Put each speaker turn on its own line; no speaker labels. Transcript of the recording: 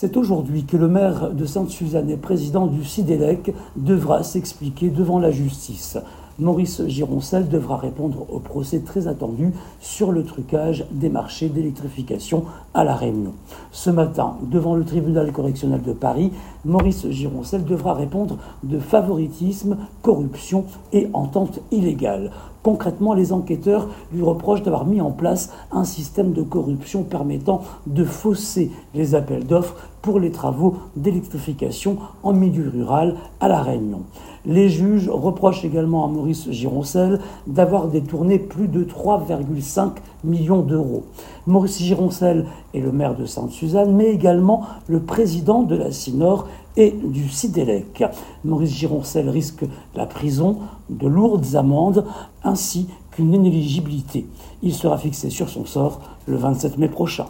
C'est aujourd'hui que le maire de Sainte-Suzanne et président du Sidelec devra s'expliquer devant la justice. Maurice Gironcel devra répondre au procès très attendu sur le trucage des marchés d'électrification à La Réunion. Ce matin, devant le tribunal correctionnel de Paris, Maurice Gironcel devra répondre de favoritisme, corruption et entente illégale. Concrètement, les enquêteurs lui reprochent d'avoir mis en place un système de corruption permettant de fausser les appels d'offres pour les travaux d'électrification en milieu rural à La Réunion. Les juges reprochent également à Maurice Gironcel d'avoir détourné plus de 3,5 millions d'euros. Maurice Gironcel est le maire de Sainte-Suzanne, mais également le président de la CINOR et du Sidelec. Maurice Gironcel risque la prison, de lourdes amendes, ainsi qu'une inéligibilité. Il sera fixé sur son sort le 27 mai prochain.